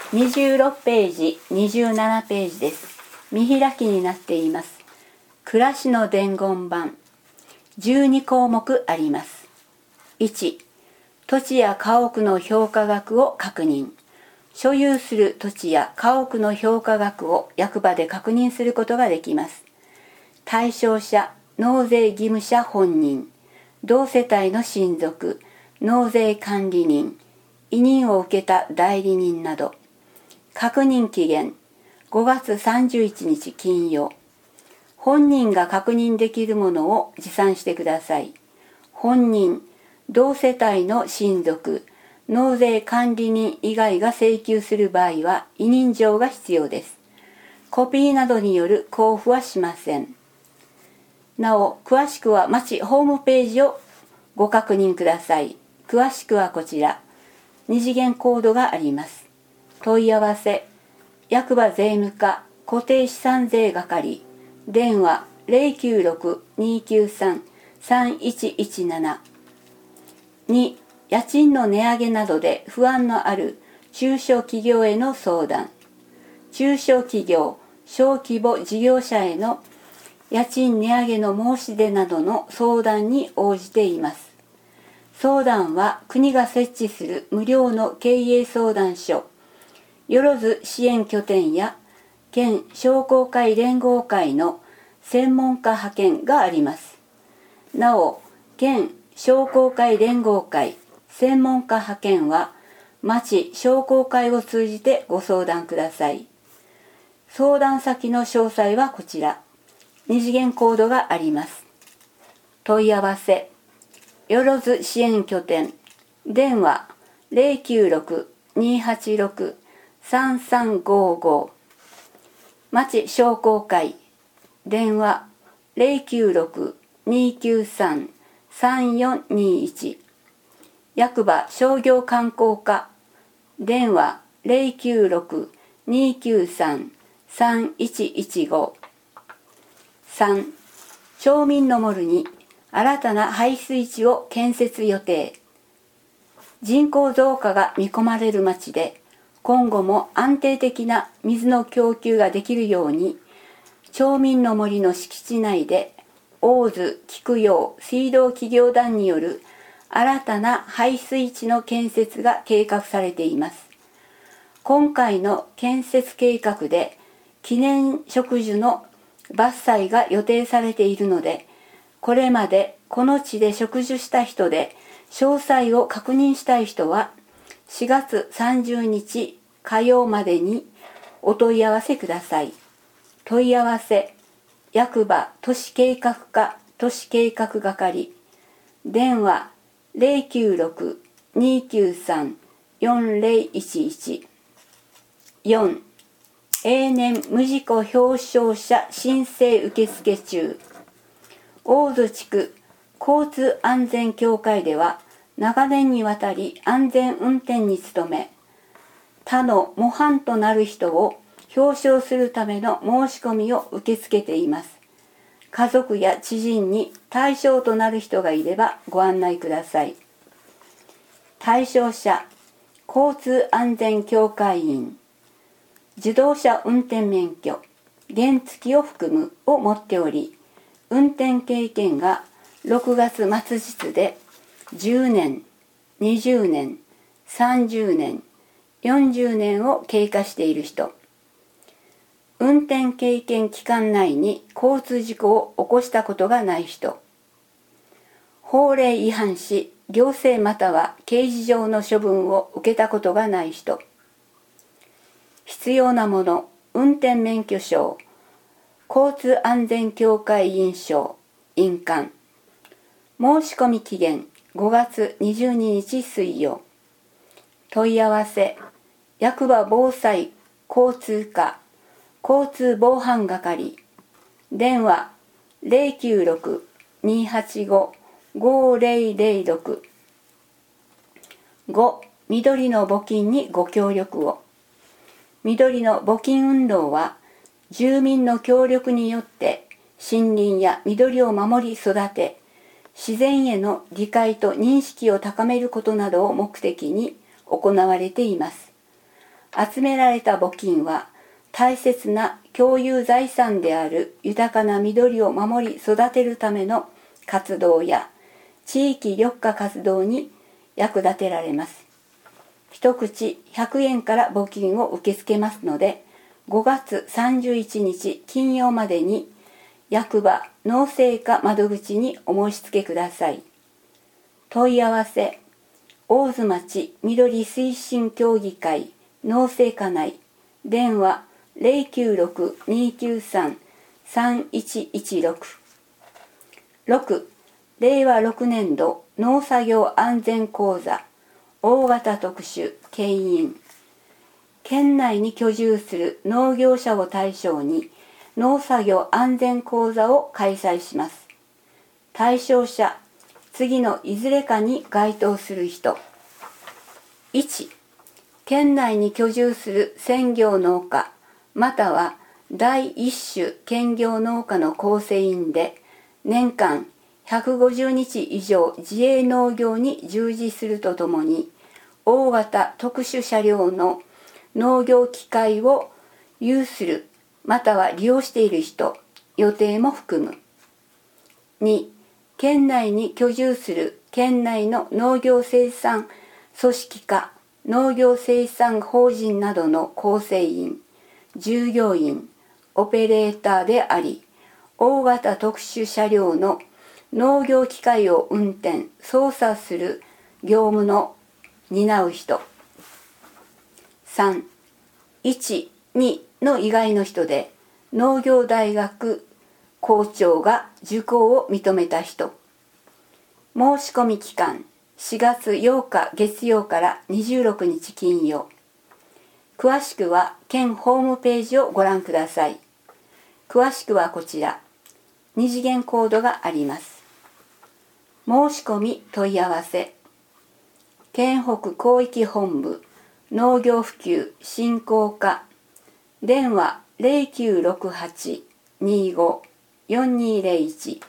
26ページ、27ページです。見開きになっています。暮らしの伝言板。12項目あります。1、土地や家屋の評価額を確認。所有する土地や家屋の評価額を役場で確認することができます。対象者、納税義務者本人、同世帯の親族、納税管理人、委任を受けた代理人など。確認期限、5月31日金曜。本人が確認できるものを持参してください。本人、同世帯の親族、納税管理人以外が請求する場合は委任状が必要です。コピーなどによる交付はしません。なお、詳しくは町ホームページをご確認ください。詳しくはこちら。2次元コードがあります。問い合わせ、役場税務課固定資産税係、電話 096-293-3117。2、家賃の値上げなどで不安のある中小企業への相談。中小企業、小規模事業者への家賃値上げの申し出などの相談に応じています。相談は国が設置する無料の経営相談所、よろず支援拠点や県商工会連合会の専門家派遣があります。なお、県商工会連合会専門家派遣は町商工会を通じてご相談ください。相談先の詳細はこちら。2次元コードがあります。問い合わせ、よろず支援拠点、電話 096-286-3355。町商工会、電話 096-293-3421。役場商業観光課、電話 096-293-3115。3、町民の森に新たな排水池を建設予定。人口増加が見込まれる町で、今後も安定的な水の供給ができるように、町民の森の敷地内で、大津菊陽水道企業団による新たな排水池の建設が計画されています。今回の建設計画で、記念植樹の伐採が予定されているので、これまでこの地で植樹した人で詳細を確認したい人は4月30日火曜までにお問い合わせください。問い合わせ、役場都市計画課都市計画係、電話 096-293-4011。4、永年無事故表彰者申請受付中。大津地区交通安全協会では長年にわたり安全運転に努め、他の模範となる人を表彰するための申し込みを受け付けています。家族や知人に対象となる人がいればご案内ください。対象者、交通安全協会員、自動車運転免許、原付を含むを持っており、運転経験が6月末日で10年、20年、30年、40年を経過している人、運転経験期間内に交通事故を起こしたことがない人、法令違反し行政または刑事上の処分を受けたことがない人、必要なもの、運転免許証、交通安全協会員証、印鑑。申し込み期限5月22日水曜。問い合わせ、役場防災交通課交通防犯係、電話 096-285-5006。5、緑の募金にご協力を。緑の募金運動は、住民の協力によって森林や緑を守り育て、自然への理解と認識を高めることなどを目的に行われています。 集められた募金は大切な共有財産である豊かな緑を守り育てるための活動や地域緑化活動に役立てられます。一口100円から募金を受け付けますので、5月31日金曜までに役場農政課窓口にお申し付けください。問い合わせ、大津町緑推進協議会農政課内、電話 096-293-3116。 6. 令和6年度農作業安全講座大型特殊牽引。県内に居住する農業者を対象に農作業安全講座を開催します。対象者、次のいずれかに該当する人。1. 県内に居住する専業農家または第一種兼業農家の構成員で年間150日以上自営農業に従事するとともに大型特殊車両の農業機械を有するまたは利用している人、予定も含む。2. 県内に居住する県内の農業生産組織化、農業生産法人などの構成員、従業員、オペレーターであり、大型特殊車両の農業機械を運転・操作する業務の担う人。3. 1、2の以外の人で農業大学校長が受講を認めた人。申し込み期間4月8日月曜から26日金曜。詳しくは県ホームページをご覧ください。詳しくはこちら、2次元コードがあります。申し込み問い合わせ、県北広域本部農業普及振興課、電話 0968-25-4201。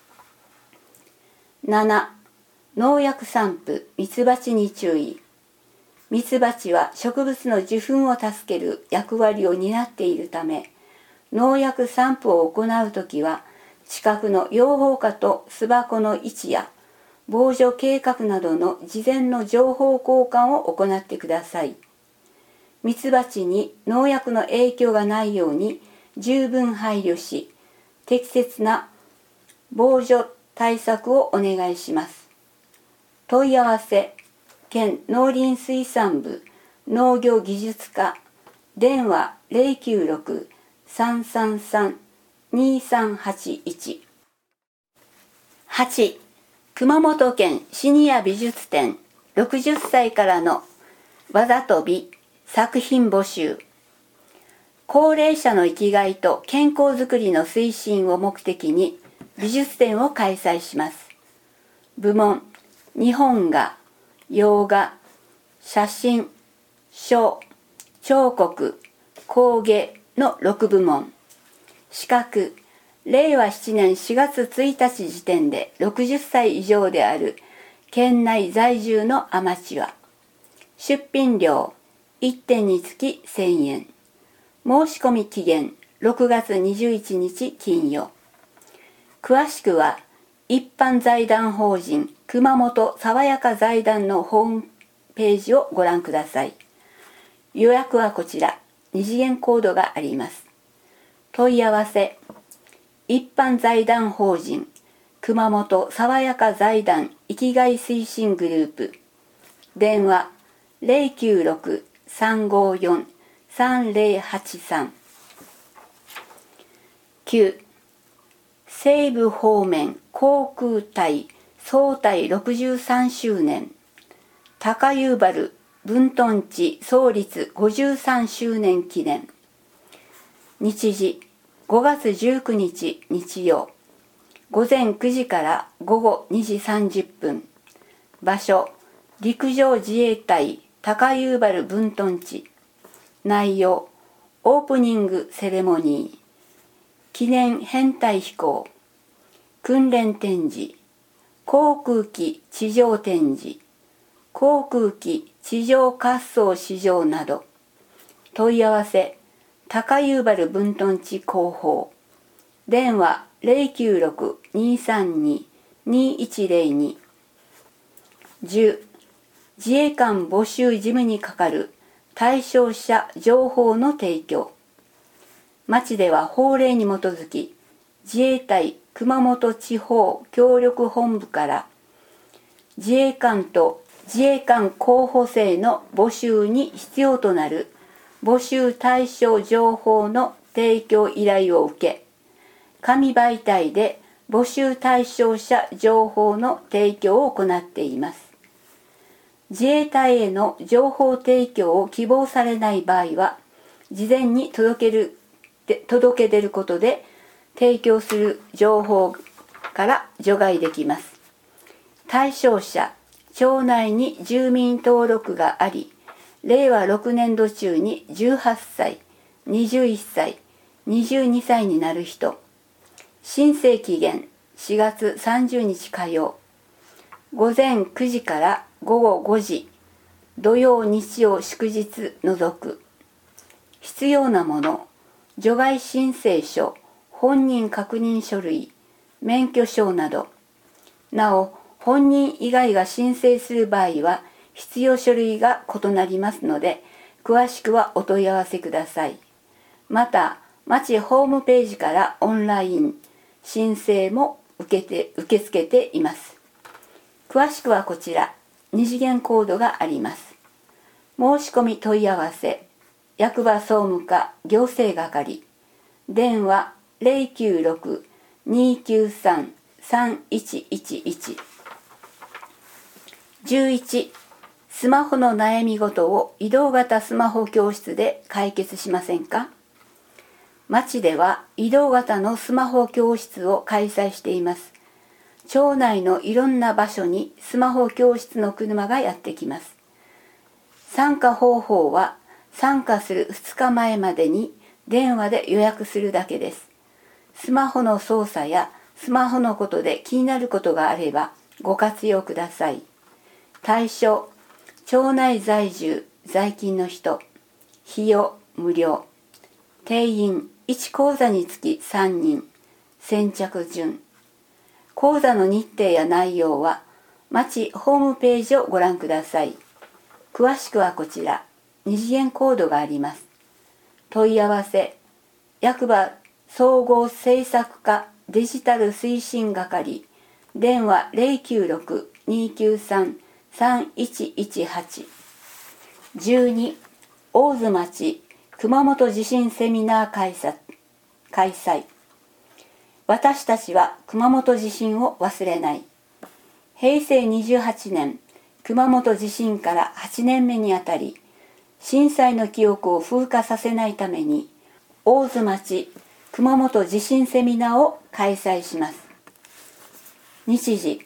7. 農薬散布、ミツバチに注意。ミツバチは植物の受粉を助ける役割を担っているため、農薬散布を行うときは、近くの養蜂家と巣箱の位置や防除計画などの事前の情報交換を行ってください。ミツバチに農薬の影響がないように十分配慮し、適切な防除対策をお願いします。問い合わせ、県農林水産部農業技術課、電話 096-333-2381。 8. 熊本県シニア美術展60歳からの技と美作品募集。高齢者の生きがいと健康づくりの推進を目的に美術展を開催します。部門、日本画、洋画、写真、書、彫刻、工芸の6部門。資格、令和7年4月1日時点で60歳以上である県内在住のアマチュア。出品料、1点につき1000円。申し込み期限、6月21日金曜。詳しくは、一般財団法人熊本さわやか財団のホームページをご覧ください。予約はこちら、2次元コードがあります。問い合わせ、一般財団法人熊本さわやか財団生きがい推進グループ、電話 096-354-3083。 9. 西部方面航空隊総隊63周年、高遊原分屯地創立53周年記念。日時、5月19日日曜、午前9時から午後2時30分。場所、陸上自衛隊高遊原分屯地。内容、オープニングセレモニー、記念編隊飛行、訓練展示、航空機地上展示、航空機地上滑走試乗など、 問い合わせ高遊原分屯地広報電話 096-232-2102 10. 自衛官募集事務に係る対象者情報の提供。町では法令に基づき自衛隊熊本地方協力本部から自衛官と自衛官候補生の募集に必要となる募集対象情報の提供依頼を受け、紙媒体で募集対象者情報の提供を行っています。自衛隊への情報提供を希望されない場合は、事前に届け出ることで提供する情報から除外できます。対象者、町内に住民登録があり、令和6年度中に18歳、21歳、22歳になる人、申請期限4月30日火曜、午前9時から午後5時、土曜日曜祝日除く。必要なもの、除外申請書、本人確認書類、免許証など。なお、本人以外が申請する場合は必要書類が異なりますので、詳しくはお問い合わせください。また、町ホームページからオンライン申請も受け付けています。詳しくはこちら、二次元コードがあります。申し込み問い合わせ、役場総務課行政係、電話 096-293-3111。11. スマホの悩み事を移動型スマホ教室で解決しませんか？町では移動型のスマホ教室を開催しています。町内のいろんな場所にスマホ教室の車がやってきます。参加方法は参加する2日前までに電話で予約するだけです。スマホの操作やスマホのことで気になることがあればご活用ください。対象、町内在住、在勤の人、費用無料、定員1講座につき3人、先着順。講座の日程や内容は町ホームページをご覧ください。詳しくはこちら、二次元コードがあります。問い合わせ、役場総合政策課デジタル推進係、電話 096-293-3118。12. 大津町熊本地震セミナー開催。私たちは熊本地震を忘れない。平成28年熊本地震から8年目にあたり、震災の記憶を風化させないために大津町熊本地震セミナーを開催します。日時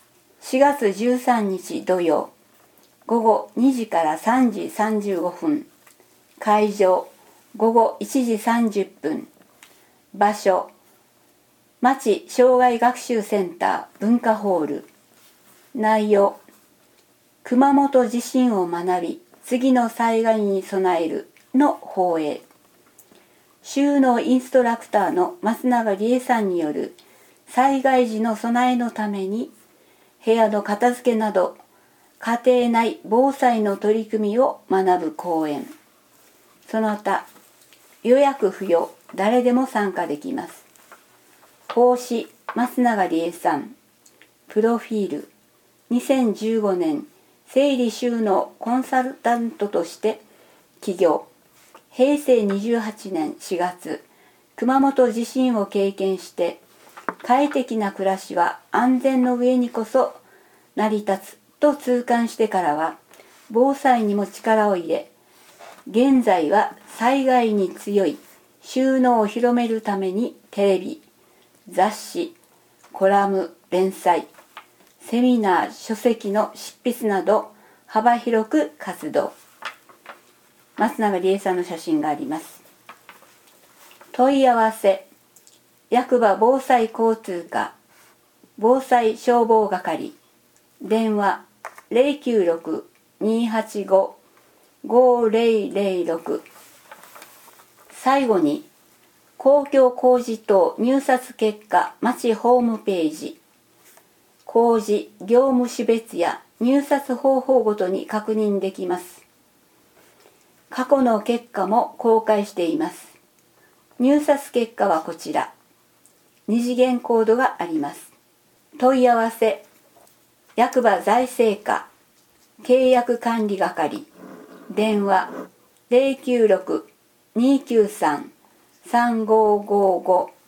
4月13日土曜午後2時から3時35分、会場午後1時30分、場所町障害学習センター文化ホール。内容、熊本地震を学び次の災害に備えるの放映。就農インストラクターの松永理恵さんによる災害時の備えのために部屋の片付けなど家庭内防災の取り組みを学ぶ講演。その他、予約不要、誰でも参加できます。講師、松永理恵さん。プロフィール、2015年整理収納コンサルタントとして起業。平成28年4月、熊本地震を経験して快適な暮らしは安全の上にこそ成り立つと痛感してからは防災にも力を入れ、現在は災害に強い収納を広めるためにテレビ、雑誌、コラム、連載、セミナー、書籍の執筆など幅広く活動。松永理恵さんの写真があります。問い合わせ、役場防災交通課防災消防係、電話 096-285-5006。 最後に公共工事等入札結果町ホームページ、工事業務種別や入札方法ごとに確認できます。過去の結果も公開しています。入札結果はこちら。2次元コードがあります。問い合わせ、役場財政課、契約管理係、電話 096-293-3555